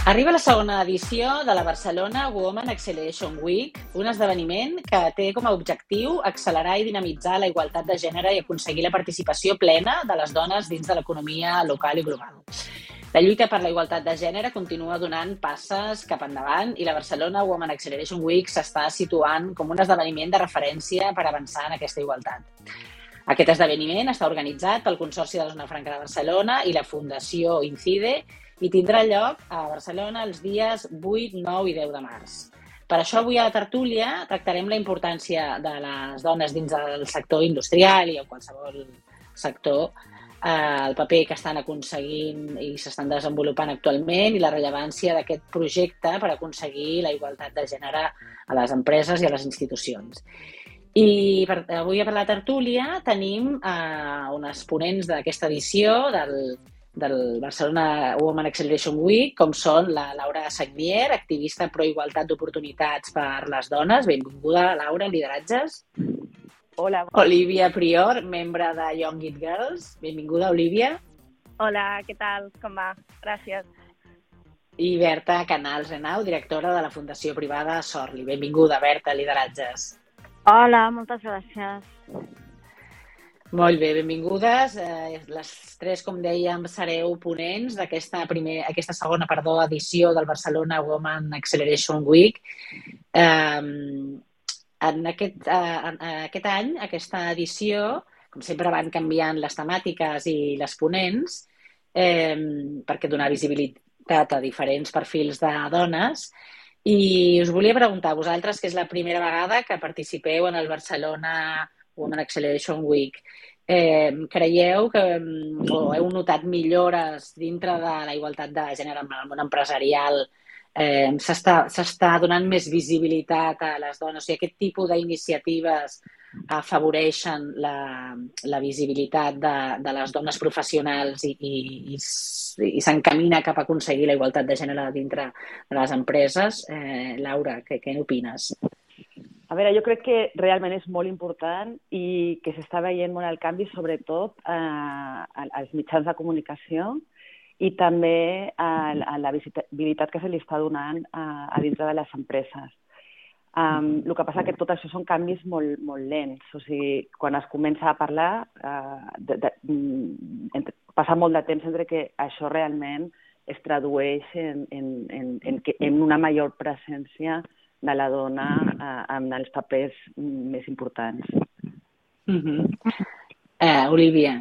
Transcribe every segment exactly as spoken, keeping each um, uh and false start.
Arriba la segona edició de la Barcelona Women Acceleration Week, un esdeveniment que té com a objectiu accelerar i dinamitzar la igualtat de gènere i aconseguir la participació plena de les dones dins de l'economia local i global. La lluita per la igualtat de gènere continua donant passes cap endavant i la Barcelona Women Acceleration Week s'està situant com un esdeveniment de referència per avançar en aquesta igualtat. Aquest esdeveniment està organitzat pel Consorci de la Zona Franca de Barcelona i la Fundació Incide i tindrà lloc a Barcelona els dies vuit, nou i deu de març. Per això avui a la tertúlia tractarem la importància de les dones dins del sector industrial i en qualsevol sector, eh, el paper que estan aconseguint i s'estan desenvolupant actualment i la rellevància d'aquest projecte per aconseguir la igualtat de gènere a les empreses i a les institucions. I per, avui per la tertúlia tenim eh, unes ponents d'aquesta edició del, del Barcelona Women Acceleration Week, com són la Laura Sagnier, activista pro igualtat d'oportunitats per les dones. Benvinguda, Laura, Lideratges. Hola. Olivia Prior, membre de Young It Girls. Benvinguda, Olivia. Hola, què tal? Com va? Gràcies. I Berta Canals Renau, directora de la Fundació Privada Sorli. Benvinguda, Berta, Lideratges. Hola, moltes gràcies. Molt bé, benvingudes. Eh, les tres, com dèiem, sereu ponents d'aquesta primer, aquesta segona perdó, edició del Barcelona Women Acceleration Week. Eh, en, aquest, eh, en aquest any, aquesta edició, com sempre van canviant les temàtiques i les ponents eh, perquè donar visibilitat a diferents perfils de dones. I us volia preguntar a vosaltres, que és la primera vegada que participeu en el Barcelona Women Acceleration Week. Eh, creieu que o heu notat millores dintre de la igualtat de gènere en el món empresarial? Eh, s'està, s'està donant més visibilitat a les dones? O sigui, aquest tipus d'iniciatives afavoreixen la, la visibilitat de, de les dones professionals i, i, i, i s'encamina cap a aconseguir la igualtat de gènere dintre de les empreses. Eh, Laura, què, què n'opines? A veure, jo crec que realment és molt important i que s'està veient molt el canvi, sobretot eh, als mitjans de comunicació i també a, a la visibilitat que se li està donant a, a dintre de les empreses. Um, el que passa que tot això són canvis molt, molt lents. O sigui, quan es comença a parlar, uh, de, de, entre, passa molt de temps entre que això realment es tradueix en, en, en, en, en una major presència de la dona uh, en els papers més importants. Mm-hmm. eh, Olivia.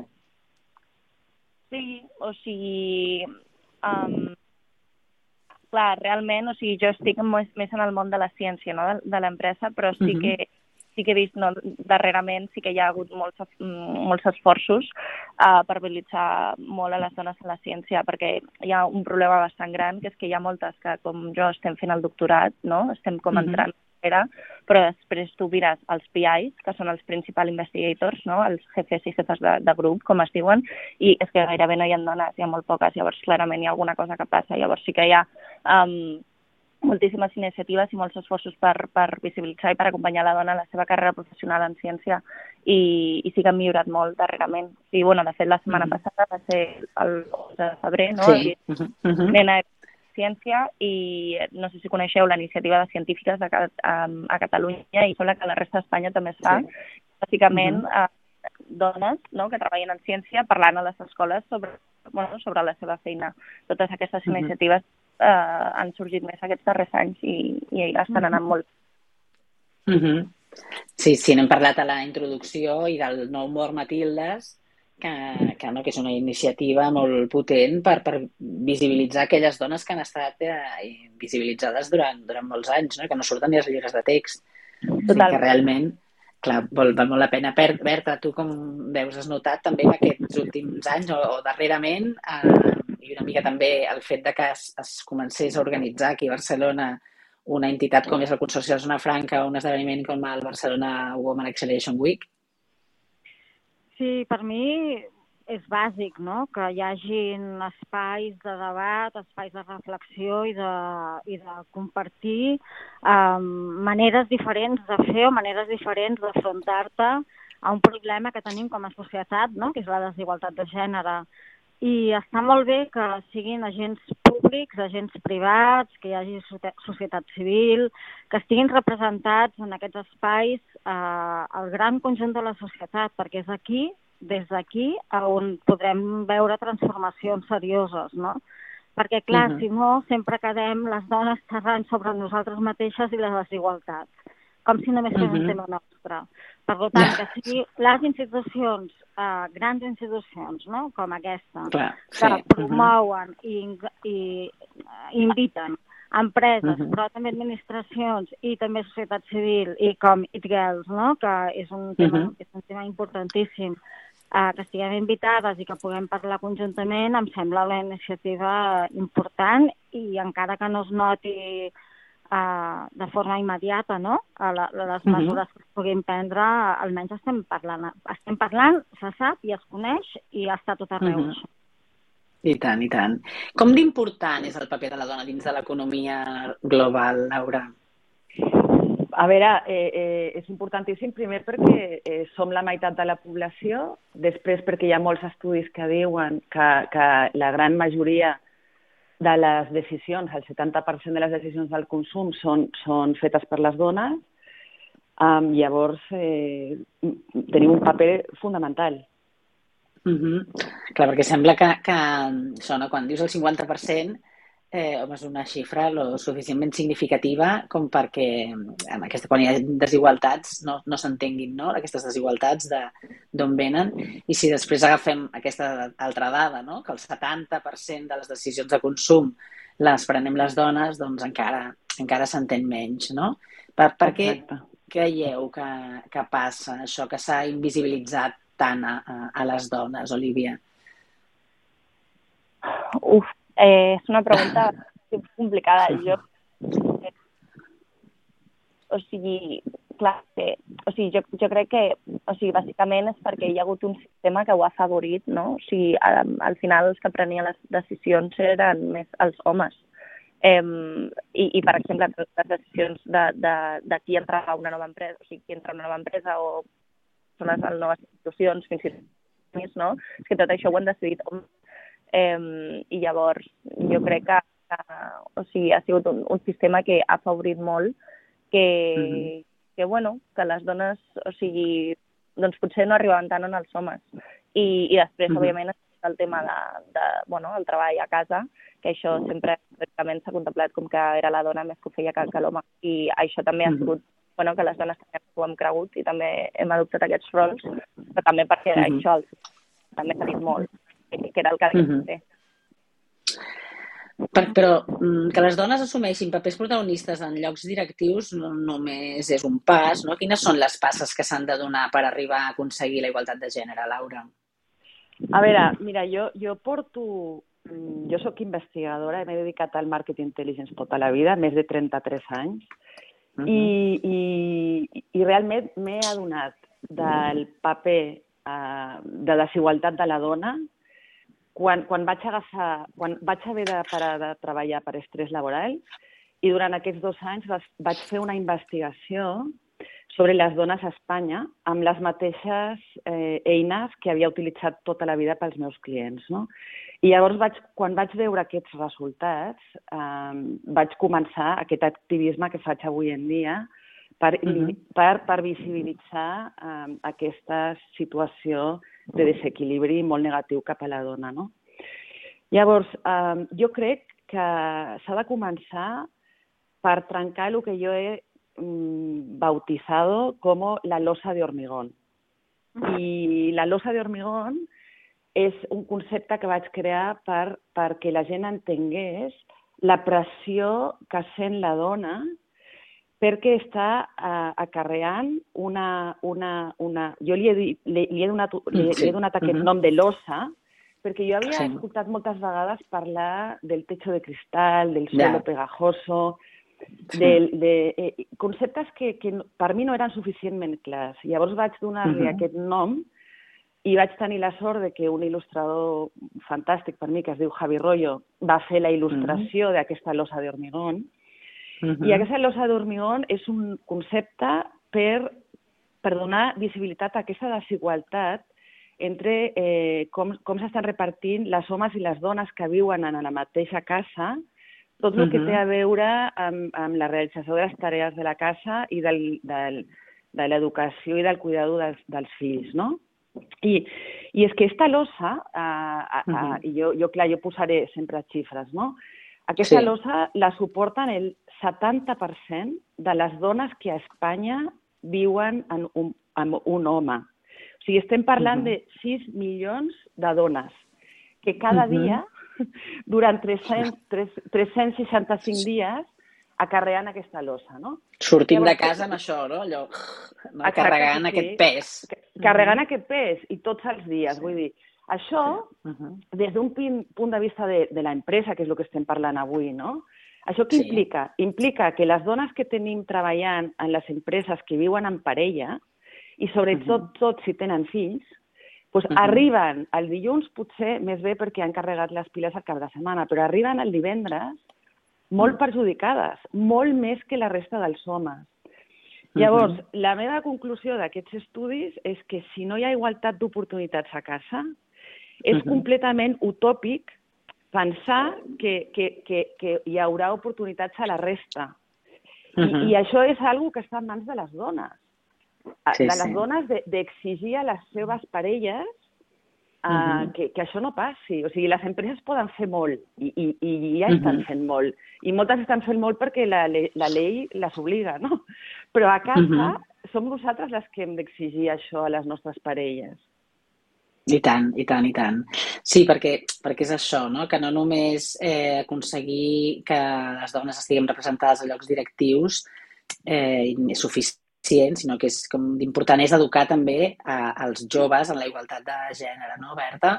Sí, o sigui... Um... Clar, realment, o sigui, jo estic més, més en el món de la ciència, no? de, de l'empresa, però sí que, sí que he vist, no, darrerament sí que hi ha hagut molts, molts esforços uh, per mobilitzar molt a les dones en la ciència, perquè hi ha un problema bastant gran, que és que hi ha moltes que, com jo, estem fent el doctorat, no? Estem com entrant, però després tu mires els P Is, que són els Principal Investigators, no? Els jefes i jefes de, de grup, com es diuen, i és que gairebé no hi ha dones, hi ha molt poques, llavors clarament hi ha alguna cosa que passa, llavors sí que hi ha um, moltíssimes iniciatives i molts esforços per, per visibilitzar i per acompanyar la dona en la seva carrera professional en ciència i, i sí que han millorat molt darrerament. I, bueno, de fet, la setmana mm-hmm. passada va ser el onze de febrer, no? Sí. Mm-hmm. Nena ciència i no sé si coneixeu la iniciativa de científiques de, a, a Catalunya i sembla que a la resta d'Espanya també es fa. Sí. Bàsicament, uh-huh. eh, dones, no?, que treballen en ciència parlant a les escoles sobre, bueno, sobre la seva feina. Totes aquestes uh-huh. iniciatives eh, han sorgit més aquests darrers anys i, i estan uh-huh. anant molt. Uh-huh. Sí, sí, n'hem parlat a la introducció i del nou Mort Matildes, Que, que, no, que és una iniciativa molt potent per, per visibilitzar aquelles dones que han estat eh, visibilitzades durant, durant molts anys, no? Que no surten ni als llibres de text. O sigui que realment, clar, val, val molt la pena. Berta, tu com veus, has notat també en aquests últims anys o, o darrerament eh, i una mica també el fet de que es, es comencés a organitzar aquí a Barcelona una entitat com és el Consorci de la Zona Franca o un esdeveniment com el Barcelona Women Acceleration Week? Sí, per mi és bàsic, no?, que hi hagin espais de debat, espais de reflexió i de, i de compartir um, maneres diferents de fer o maneres diferents d'afrontar-te a un problema que tenim com a societat, no?, que és la desigualtat de gènere. I està molt bé que siguin agents públics públics, agents privats, que hi hagi societat civil, que estiguin representats en aquests espais eh, el gran conjunt de la societat, perquè és aquí, des d'aquí, on podrem veure transformacions serioses, no? Perquè, clar, uh-huh. si no, sempre quedem les dones xerrant sobre nosaltres mateixes i les desigualtats, com si només fos uh-huh. un tema nostre. Per tant, que sigui les institucions, eh, grans institucions, no?, com aquesta, clar, que sí. promouen uh-huh. i, i inviten empreses, uh-huh. però també administracions i també societat civil i com It Girls, no?, que és un tema, uh-huh. és un tema importantíssim, eh, que estiguem invitades i que puguem parlar conjuntament, em sembla una iniciativa important i encara que no es noti Uh, de forma immediata, no?, a la, a les mesures uh-huh. que es puguin prendre, almenys estem parlant. Estem parlant, se sap i es coneix i està tot arreu. Uh-huh. I tant, i tant. Com d'important és el paper de la dona dins de l'economia global, Laura? A veure, eh, eh, és importantíssim primer perquè eh, som la meitat de la població, després perquè hi ha molts estudis que diuen que, que la gran majoria de les decisions, el setanta per cent de les decisions del consum són, són fetes per les dones, um, llavors eh, tenim un paper fundamental. Uh-huh. Clar, perquè sembla que, que sona, quan dius el cinquanta per cent, eh, home, és una xifra lo suficientment significativa com perquè amb aquesta, quan hi ha desigualtats no, no s'entenguin, no?, aquestes desigualtats d'on venen. I si després agafem aquesta altra dada, no?, que el setanta per cent de les decisions de consum les prenem les dones, doncs encara, encara s'entén menys, no? Per, per què creieu que, que passa això, que s'ha invisibilitzat tant a, a les dones, Olivia? Uf, eh, és una pregunta complicada. Jo, eh, o sigui, clar, eh, o sigui, jo, jo crec que, o sigui, bàsicament és perquè hi ha hagut un sistema que ho ha afavorit, no? O sigui, al, al final els que prenien les decisions eren més els homes. Eh, i, I, per exemple, les decisions de, de, de qui entra a una nova empresa, o sigui, qui entra a una nova empresa o són les noves institucions, fins i tot, no? És que tot això ho han decidit homes. Eh, I llavors jo crec que, que o sigui, ha sigut un, un sistema que ha afavorit molt que, mm-hmm. que, bueno, que les dones, o sigui, doncs potser no arribaven tant en els homes. I, i després, mm-hmm. òbviament, el tema de, de, bueno, el treball a casa, que això sempre s'ha contemplat com que era la dona més que ho feia que, que l'home. I això també mm-hmm. ha sigut, bueno, que les dones també ho hem cregut i també hem adoptat aquests rols, però també perquè mm-hmm. això els, també s'ha dit molt, que era el que havia de fer. Per, però que les dones assumeixin papers protagonistes en llocs directius no només és un pas, no? Quines són les passes que s'han de donar per arribar a aconseguir la igualtat de gènere, Laura? A veure, mira, jo, jo porto... Jo sóc investigadora i m'he dedicat al marketing intelligence tota la vida, més de trenta-tres anys, uh-huh. i, i, i realment m'he adonat del paper uh, de desigualtat de la dona Quan, quan, vaig agafar, quan vaig haver de parar de treballar per estrès laboral i durant aquests dos anys vaig fer una investigació sobre les dones a Espanya amb les mateixes eh, eines que havia utilitzat tota la vida pels meus clients, no? I llavors, vaig, quan vaig veure aquests resultats, eh, vaig començar aquest activisme que faig avui en dia per, uh-huh. per, per visibilitzar eh, aquesta situació de desequilibri molt negatiu cap a la dona, no? Llavors, eh, jo crec que s'ha de començar per trencar el que jo he mm, bautizado como la losa de hormigón. I la losa de hormigón és un concepte que vaig crear per, perquè la gent entengués la pressió que sent la dona perquè està uh, acarreant una, una, una... Jo li he, li, li he donat, li, sí. li he donat aquest uh-huh. nom de losa, perquè jo havia sí. escoltat moltes vegades parlar del techo de cristal, del suelo yeah. pegajoso, sí. del, de eh, conceptes que, que per mi no eren suficientment clars. Llavors vaig donar-li uh-huh. aquest nom i vaig tenir la sort de que un il·lustrador fantàstic per mi, que es diu Javi Rollo, va fer la il·lustració uh-huh. d'aquesta losa de hormigón. Uh-huh. I aquesta losa d'hormigón és un concepte per, per donar visibilitat a aquesta desigualtat entre eh, com, com s'estan repartint les homes i les dones que viuen en la mateixa casa tot el que té a veure amb, amb la realització de les tarees de la casa i del, del, de l'educació i del cuidado dels, dels fills, no? I, i és que esta losa, uh, uh, uh, i jo, jo, clar, jo posaré sempre xifres, no? Aquesta sí. losa la suporten el setanta per cent de les dones que a Espanya viuen en un, amb un home. O sigui, estem parlant uh-huh. de sis milions de dones que cada uh-huh. dia, durant tres-cents, tres-cents seixanta-cinc dies, acarreant aquesta losa, no? Sortim Llavors, de casa amb això, no? Allò, no? Carregant sí. aquest pes. Carregant uh-huh. aquest pes, i tots els dies. Sí. Vull dir, això, uh-huh. des d'un punt de vista de, de l'empresa, que és el que estem parlant avui, no? Això què sí. implica? Implica que les dones que tenim treballant en les empreses que viuen en parella, i sobretot uh-huh. tot si tenen fills, doncs uh-huh. arriben el dilluns potser més bé perquè han carregat les piles al cap de setmana, però arriben el divendres molt perjudicades, molt més que la resta dels homes. Llavors, uh-huh. la meva conclusió d'aquests estudis és que si no hi ha igualtat d'oportunitats a casa, és uh-huh. completament utòpic pensar que, que, que, que hi haurà oportunitats a la resta. Uh-huh. I, I això és una cosa que està en mans de les dones. Sí, de les sí. dones d'exigir a les seves parelles uh, uh-huh. que, que això no passi. O sigui, les empreses poden fer molt i, i, i ja estan uh-huh. fent molt. I moltes estan fent molt perquè la, la llei les obliga, no? Però a casa uh-huh. som nosaltres les que hem d'exigir això a les nostres parelles. I tant, i tant, i tant. Sí, perquè, perquè és això, no? Que no només eh, aconseguir que les dones estiguem representades a llocs directius eh, és suficient, sinó que és com d'important és educar també a, als joves en la igualtat de gènere, no, Berta?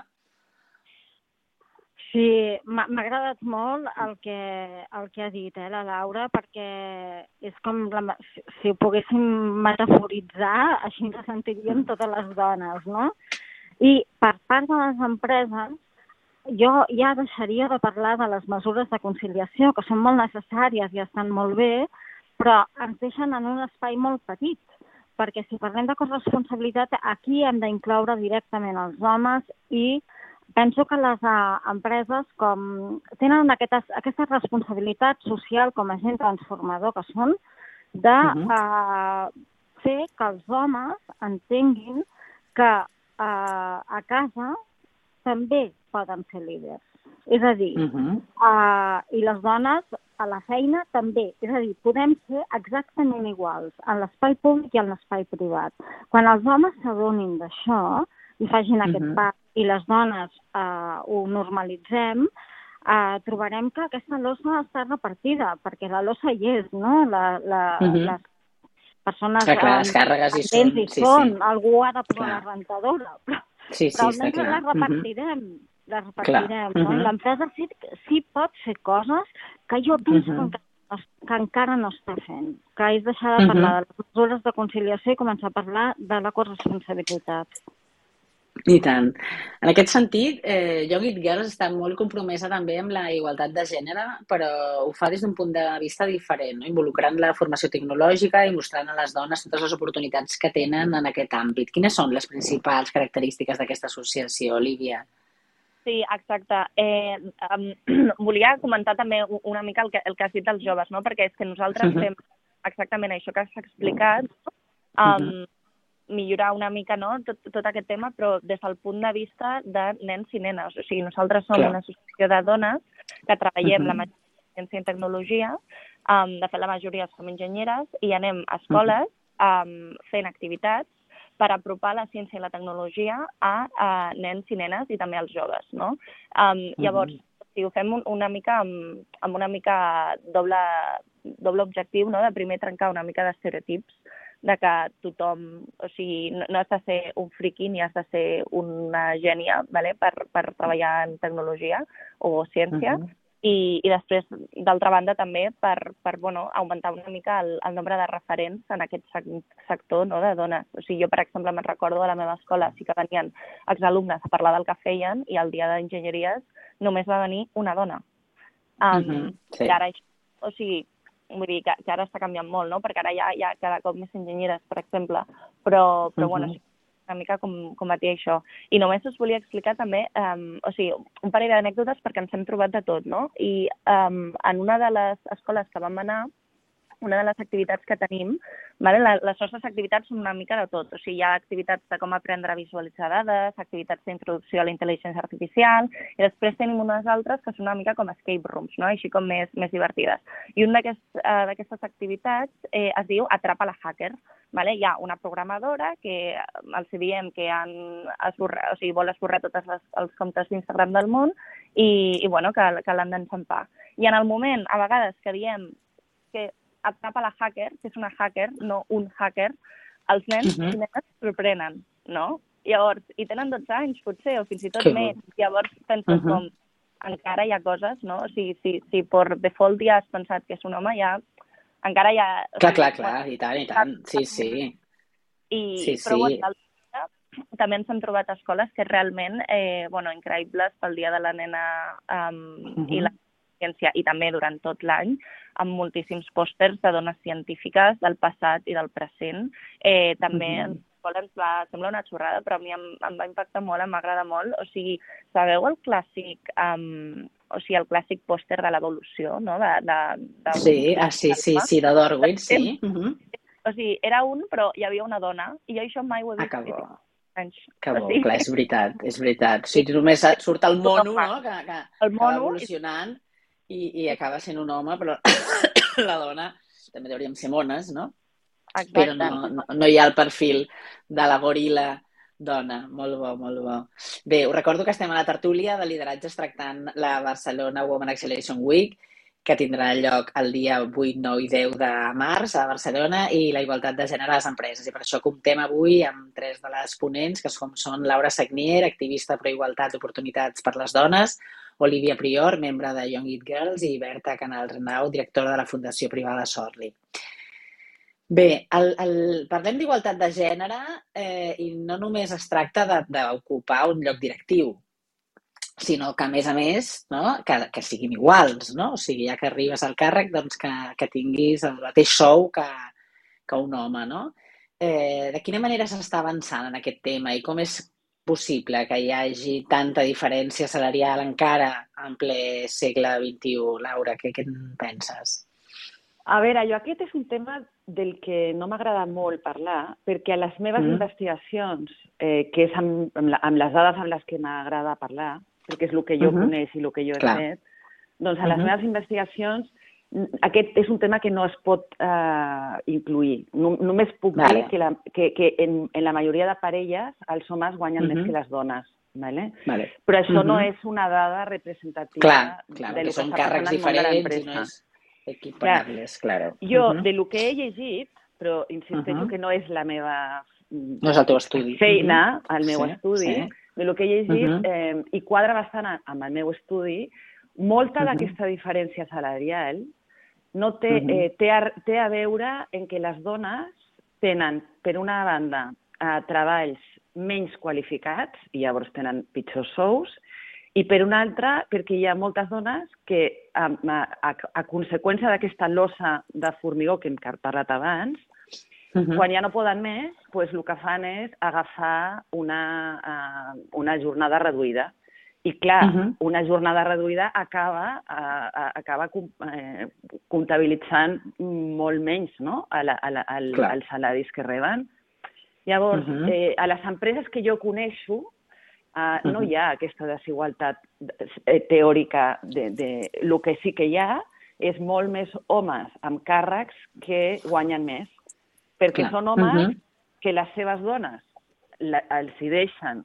Sí, m'ha agradat molt el que, el que ha dit eh, la Laura, perquè és com la, si ho poguéssim metaforitzar, així ens sentirien totes les dones, no? I per part de les empreses, jo ja deixaria de parlar de les mesures de conciliació, que són molt necessàries i estan molt bé, però ens deixen en un espai molt petit, perquè si parlem de corresponsabilitat, aquí hem d'incloure directament els homes i penso que les uh, empreses com tenen aquesta, aquesta responsabilitat social com a agent transformador que són de uh, fer que els homes entenguin que Uh, a casa també poden ser líders. És a dir, uh-huh. uh, i les dones a la feina també. És a dir, podem ser exactament iguals en l'espai públic i en l'espai privat. Quan els homes s'adonin d'això i facin uh-huh. aquest pas i les dones uh, ho normalitzem, uh, trobarem que aquesta losa està repartida, perquè la losa hi és, no? La, la, uh-huh. les persones que clar, les càrregues hi són. Hi sí, són. Sí. Algú ha de posar la rentadora, però, sí, sí, però almenys les repartirem. Uh-huh. Les repartirem. No? Uh-huh. L'empresa sí, sí pot fer coses que jo penso uh-huh. que, que encara no està fent, que és deixar de parlar uh-huh. de les mesures de conciliació i començar a parlar de la corresponsabilitat. I tant. En aquest sentit, eh, Young It Girls està molt compromesa també amb la igualtat de gènere, però ho fa des d'un punt de vista diferent, no? Involucrant la formació tecnològica i mostrant a les dones totes les oportunitats que tenen en aquest àmbit. Quines són les principals característiques d'aquesta associació, Olivia? Sí, exacte. Eh, um, volia comentar també una mica el que, el que has dit dels joves, no? Perquè és que nosaltres uh-huh. fem exactament això que s'ha explicat, um, uh-huh. millorar una mica no? tot, tot aquest tema, però des del punt de vista de nens i nenes. O sigui, nosaltres som Clar. una associació de dones que treballem uh-huh. la majoria en ciència i tecnologia, um, de fet la majoria som enginyeres, i anem a escoles uh-huh. um, fent activitats per apropar la ciència i la tecnologia a, a nens i nenes i també als joves. No? Um, llavors, uh-huh. si ho fem un, una mica amb, amb una mica doble, doble objectiu, no? De primer trencar una mica d'estereotips de que tothom, o sigui, no, no has de ser un friqui ni has de ser una gènia, vale? per, per treballar en tecnologia o ciència, uh-huh. i, i després, d'altra banda, també per, per bueno, augmentar una mica el, el nombre de referents en aquest sector no? de dones. O sigui, jo, per exemple, me'n recordo de la meva escola, sí que venien exalumnes a parlar del que feien i el dia d'enginyeries només va venir una dona. Um, uh-huh. sí. I ara, o sigui, vull dir que, que ara està canviant molt, no? Perquè ara hi ha, hi ha cada cop més enginyeres, per exemple, però, però uh-huh. bueno, sí, una mica com, com a tia això. I només us volia explicar també, um, o sigui, un parell d'anècdotes perquè ens hem trobat de tot, no? I um, en una de les escoles que vam anar, una de les activitats que tenim, vale? Les nostres activitats són una mica de tot. O sigui, hi ha activitats de com aprendre a visualitzar dades, activitats d'introducció a la intel·ligència artificial, i després tenim unes altres que són una mica com escape rooms, no? Així com més, més divertides. I una d'aquestes activitats eh, es diu Atrapa la hacker. Vale? Hi ha una programadora que els diem que han esborrat, o sigui, vol esborrar tots les, els comptes d'Instagram del món i, i bueno, que, que l'han d'enxampar. I en el moment, a vegades, que diem que atrapa la hacker, que és una hacker, no un hacker, els nens uh -huh. i nenes sorprenen, no? Llavors, i tenen dotze anys, potser, o fins i tot que més. Bo. Llavors penses uh -huh. com, encara hi ha coses, no? O sigui, si, si per default ja has pensat que és un home, ja encara hi ha... Clar, clar, clar, i tant, i tant, sí, sí. I, sí, sí. Però, bueno, també ens hem trobat escoles que realment, eh, bueno, increïbles pel dia de la nena um, uh -huh. i la ciència, i també durant tot l'any, amb moltíssims pòsters de dones científiques del passat i del present. Eh, també uh -huh. ens va, sembla una xorrada, però a mi em, em va impactar molt, em agrada molt. O sigui, sabeu el clàssic, um, o sigui, el clàssic pòster de l'evolució, no? De, de, de sí, ah, sí, sí, sí, de Darwin, sí. Uh -huh. O sigui, era un, però hi havia una dona, i jo això mai ho he vist. Ah, que bo. Anys. Que bo, o sigui, clar, és veritat, és veritat. O sigui, només surt el mono, no?, que, que, el mono, que va evolucionant, i, i acaba sent un home, però la dona també hauríem ser mones, no? Exacte. Però no, no, no hi ha el perfil de la goril·la dona. Molt bo, molt bo. Bé, us recordo que estem a la tertúlia de lideratges tractant la Barcelona Women Acceleration Week, que tindrà lloc el dia vuit, nou i deu de març a Barcelona, i la igualtat de gènere a les empreses. I per això comptem avui amb tres de les ponents, que com són Laura Sagnier, activista pro igualtat d'oportunitats per les dones, Olivia Prior, membre de Young It Girls, i Berta Canal-Renau, directora de la Fundació Privada Sorli. Bé, el, el, parlem d'igualtat de gènere eh, i no només es tracta d'ocupar un lloc directiu, sinó que, a més a més, no, que, que siguin iguals, no? O sigui, ja que arribes al càrrec, doncs que, que tinguis el mateix sou que, que un home, no? Eh, de quina manera s'està avançant en aquest tema i com és possible que hi hagi tanta diferència salarial encara en ple segle vint-i-u? Laura, què, què en penses? A veure, jo aquest és un tema del que no m'agrada molt parlar, perquè a les meves mm. investigacions, eh, que és amb, amb, la, amb les dades amb les que m'agrada parlar, perquè és el que jo uh-huh. coneix i el que jo he Clar. fet, doncs a les uh-huh. meves investigacions aquest és un tema que no es pot eh, incluir. No, només puc vale. dir que, la, que, que en, en la majoria de parelles els homes guanyen uh-huh. més que les dones. Vale? Vale. Però això uh-huh. no és una dada representativa clar, clar, de lo que són està càrrecs passant al món de l'empresa. I no és equiparables, claro. Jo, uh-huh. de lo que he llegit, però insisteixo uh-huh. que no és la meva... No és el teu estudi. Feina, el meu sí, estudi, sí. de lo que he llegit, uh-huh. eh, i quadra bastant amb el meu estudi, molta uh-huh. d'aquesta diferència salarial no té, uh-huh. eh, té, a, té a veure en que les dones tenen, per una banda, eh, treballs menys qualificats, i llavors tenen pitjors sous, i per una altra, perquè hi ha moltes dones que, a, a, a conseqüència d'aquesta losa de formigó que hem parlat abans, uh-huh. quan ja no poden més, pues, el que fan és agafar una, uh, una jornada reduïda. I, clar, uh-huh. una jornada reduïda acaba, uh, acaba uh, comptabilitzant molt menys, no?, a la, a la, al, als salaris que reben. Llavors, uh-huh. eh, a les empreses que jo coneixo, Uh, no hi ha aquesta desigualtat teòrica. De, de... El que sí que hi ha és molt més homes amb càrrecs que guanyen més, perquè Clar. són homes uh-huh. que les seves dones la, els hi deixen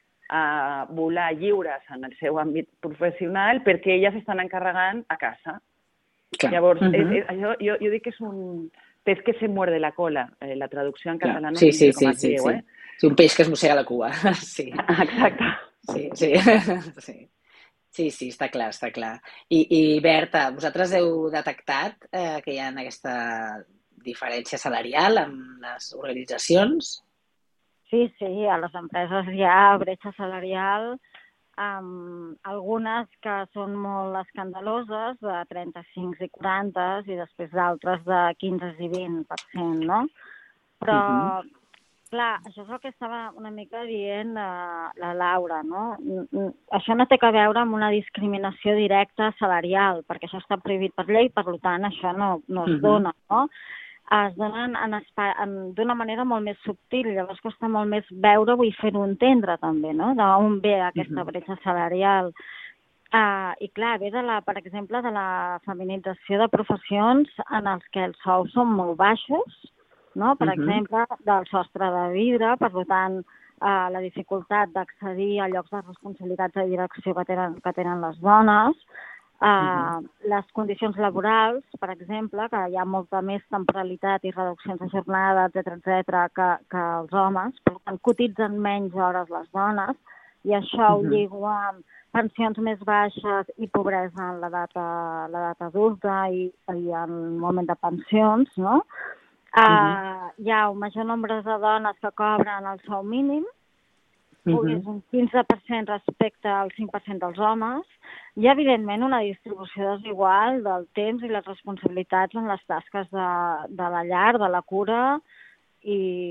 uh, volar lliures en el seu àmbit professional perquè elles estan encarregant a casa. Clar. Llavors, uh-huh. és, és, això, jo, jo dic que és un pez que se muerde la cola, eh, la traducció en català no sí, sé sí, com sí, es diu, sí, eh? Sí, un peix que es mossega la cua. Sí. Exacte. Sí, sí. Sí, sí, sí, està clar, està clar. I, i Berta, vosaltres heu detectat eh, que hi ha aquesta diferència salarial amb les organitzacions? Sí, sí, a les empreses hi ha bretxa salarial, amb algunes que són molt escandaloses, de trenta-cinc i quaranta, i després d'altres de quinze i vint per cent, no? Però... Uh-huh. clar, això és el que estava una mica dient la, la Laura, no? Això no té a veure amb una discriminació directa salarial, perquè això està prohibit per llei, per tant, això no, no es dona, no? Es donen d'una manera molt més subtil, llavors costa molt més veure-ho i fer-ho entendre també, no? D'on ve aquesta bretxa salarial. Uh, I clar, ve, de la, per exemple, de la feminització de professions en els que els sous són molt baixos, no? Per uh -huh. exemple, del sostre de vidre, per tant, uh, la dificultat d'accedir a llocs de responsabilitats de direcció que tenen, que tenen les dones, uh, uh -huh. les condicions laborals, per exemple, que hi ha molta més temporalitat i reduccions de jornada, etcètera, etcètera, que, que els homes, per tant, cotitzen menys hores les dones, i això uh -huh. ho lligo amb pensions més baixes i pobresa en l'edat adulta i, i en el moment de pensions, no? Uh, uh-huh. Hi ha un major nombre de dones que cobren el sou mínim, uh-huh. és un quinze per cent respecte al cinc per cent dels homes. Hi ha, evidentment, una distribució desigual del temps i les responsabilitats en les tasques de, de la llar, de la cura i,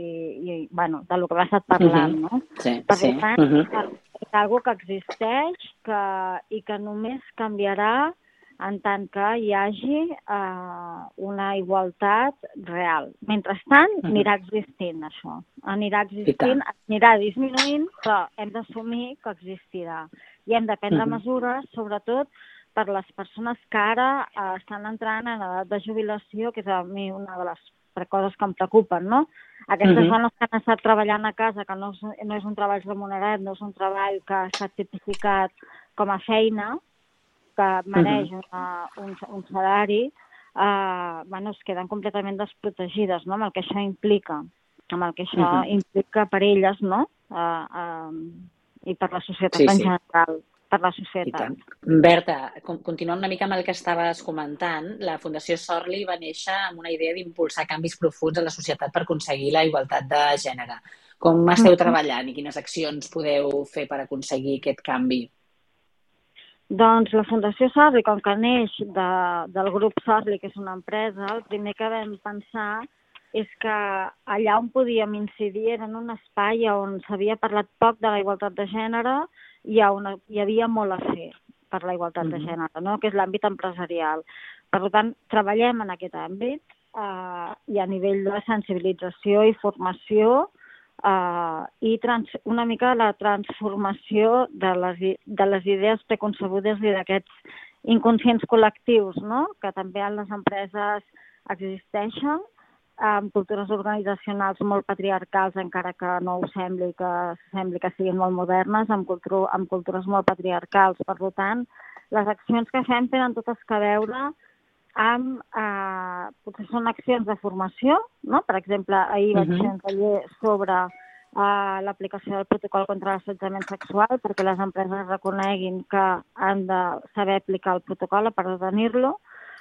i bueno, de lo que va estat parlant, uh-huh. no? Sí, per sí. tant, uh-huh. és algo que existeix que, i que només canviarà en tant que hi hagi uh, una igualtat real. Mentrestant, uh-huh. anirà existint això. Anirà existint, anirà disminuint, però hem d'assumir que existirà. I hem de prendre uh-huh. mesures, sobretot per les persones que ara uh, estan entrant en edat de jubilació, que és a mi una de les coses que em preocupen, no? Aquestes uh-huh. dones que han estat treballant a casa, que no és, no és un treball remunerat, no és un treball que ha estat tipificat com a feina, que mereix uh-huh. una, un, un salari, eh, bueno, es queden completament desprotegides, no?, amb el que això implica, amb el que això uh-huh. implica per elles, no?, eh, eh, i per la societat sí, en sí. general, per la societat. Berta, continuant una mica amb el que estaves comentant, la Fundació Sorli va néixer amb una idea d'impulsar canvis profuns a la societat per aconseguir la igualtat de gènere. Com esteu uh-huh. treballant i quines accions podeu fer per aconseguir aquest canvi? Doncs la Fundació Sorli, com que neix de, del grup Sorli, que és una empresa, el primer que vam pensar és que allà on podíem incidir era en un espai on s'havia parlat poc de la igualtat de gènere i on hi havia molt a fer per la igualtat mm-hmm. de gènere, no?, que és l'àmbit empresarial. Per tant, treballem en aquest àmbit eh, i a nivell de sensibilització i formació Uh, i trans, una mica la transformació de les, de les idees preconcebudes i d'aquests inconscients col·lectius, no?, que també en les empreses existeixen, amb cultures organitzacionals molt patriarcals, encara que no ho sembli, que sembli que siguin molt modernes, amb, cultu amb cultures molt patriarcals. Per tant, les accions que fem tenen totes que veure amb, eh, potser són accions de formació, no? Per exemple, ahir vaig fer un taller sobre eh, l'aplicació del protocol contra l'assetjament sexual, perquè les empreses reconeguin que han de saber aplicar el protocol per detenir-lo,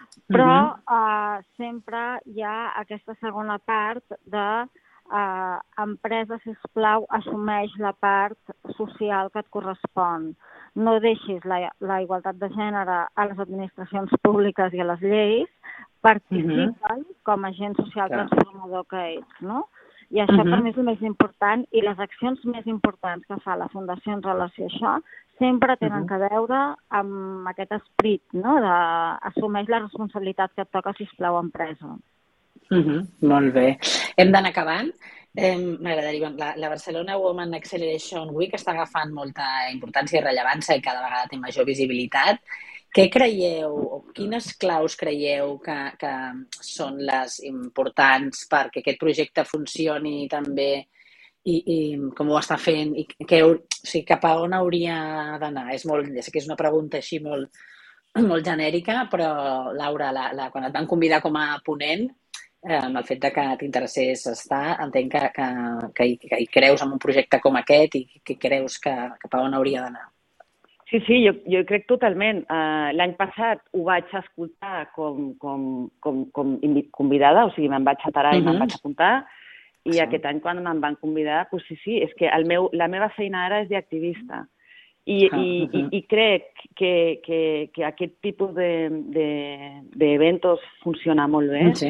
però eh, sempre hi ha aquesta segona part de eh, empresa, sisplau, assumeix la part social que et correspon. No deixis la, la igualtat de gènere a les administracions públiques i a les lleis, participen uh-huh. com a agent social Clar. transformador que ets, no? I això uh-huh. per mi és el més important, i les accions més importants que fa la Fundació en relació a això sempre tenen uh-huh. que veure amb aquest esperit, no?, d'assumeix la responsabilitat que et toca, sisplau, empresa. Uh-huh. Molt bé. Hem d'anar acabant. Eh, M'agradaria, la, la Barcelona Women Acceleration Week està agafant molta importància i rellevància i cada vegada té major visibilitat. Què creieu, o quines claus creieu que, que són les importants perquè aquest projecte funcioni també i, i com ho està fent, i que, o sigui, cap a on hauria d'anar? És molt, ja sé que és una pregunta així molt, molt genèrica, però Laura, la, la, quan et van convidar com a ponent, eh, amb el fet de que t'interessés estar, entenc que, que, que, hi, que hi creus en un projecte com aquest i que creus que cap a on hauria d'anar. Sí, sí, jo, jo crec totalment. Uh, L'any passat ho vaig escoltar com, com, com, com convidada, o sigui, me'n vaig atarar uh-huh. i me'n vaig apuntar, i sí. aquest any quan me'n van convidar, doncs sí, sí, és que el meu, la meva feina ara és d'activista. I, uh-huh. i, i, i crec que, que, que aquest tipus d'eventos de, de, funciona molt bé, sí.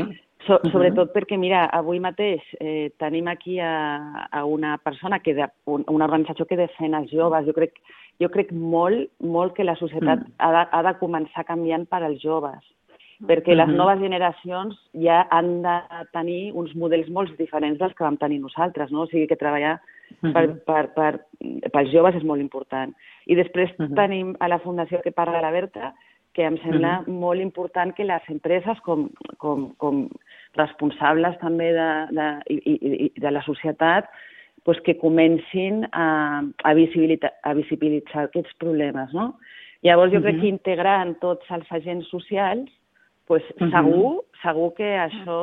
So, sobretot perquè, mira, avui mateix eh, tenim aquí a, a una persona, que de, una organització que defèn els joves. Jo crec, jo crec molt, molt que la societat mm. ha, de, ha de començar canviant per als joves, perquè mm-hmm. les noves generacions ja han de tenir uns models molt diferents dels que vam tenir nosaltres, no? O sigui que treballar mm-hmm. per, per, per, pels joves és molt important. I després mm-hmm. tenim a la Fundació que parla la Berta, que em sembla mm-hmm. molt important que les empreses com, com, com responsables també de, de, i, i, de la societat pues, que comencin a, a, visibilitzar, a visibilitzar aquests problemes. No? Llavors jo mm-hmm. crec que integrant tots els agents socials pues, mm-hmm. segur, segur que això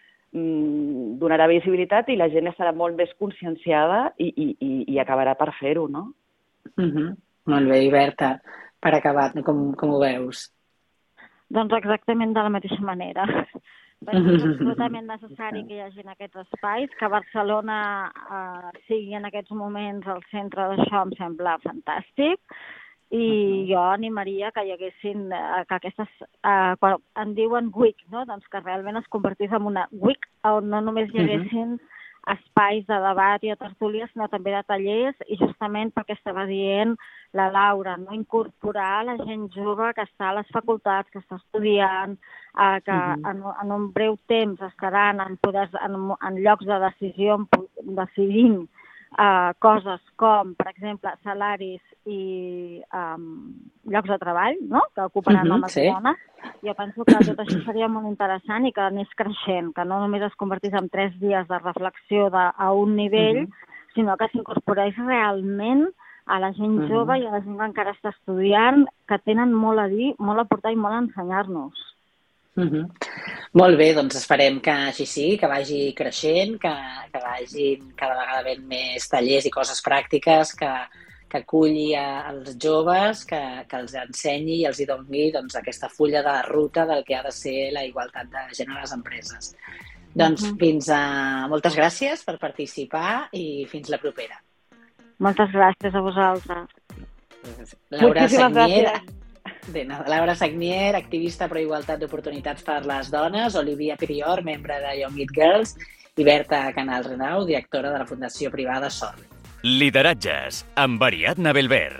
mm, donarà visibilitat i la gent estarà molt més conscienciada i, i, i, i acabarà per fer-ho, no? Mm-hmm. Molt bé, i Berta, per acabar, com, com ho veus? Doncs exactament de la mateixa manera. Perquè és absolutament necessari que hi hagi aquests espais, que Barcelona eh, sigui en aquests moments el centre d'això em sembla fantàstic, i jo animaria que hi haguessin, eh, que aquestes, eh, quan en diuen week, no? Doncs que realment es convertís en una week on no només hi haguessin espais de debat i de tertúlies, sinó també de tallers, i justament perquè estava dient la Laura, no incorporar la gent jove que està a les facultats, que està estudiant, eh, que uh-huh. en, en un breu temps estaran en, poders, en, en llocs de decisió decidint eh, coses com, per exemple, salaris i um, llocs de treball, no? Que ocuparan uh-huh, homes sí. i dones. Jo penso que tot això seria molt interessant i que anés creixent, que no només es convertís en tres dies de reflexió de, a un nivell, uh-huh. sinó que s'incorporés realment a la gent uh-huh. jove i a la gent que encara està estudiant, que tenen molt a dir, molt a portar i molt a ensenyar-nos. Uh-huh. Molt bé, doncs esperem que així sigui, que vagi creixent, que, que vagin cada vegada ben més tallers i coses pràctiques, que, que aculli als joves, que, que els ensenyi i els hi doni doncs, aquesta fulla de ruta del que ha de ser la igualtat de gènere a les empreses. Doncs uh-huh. fins a... moltes gràcies per participar i fins la propera. Moltes gràcies a vosaltres. Laura Sagnier, de nada, Laura Sagnier, activista pro igualtat d'oportunitats per les dones, Olivia Prior, membre de Young It Girls, i Berta Canals Renau, directora de la Fundació Privada Sorry. Lideratges, amb Ariadna Belver.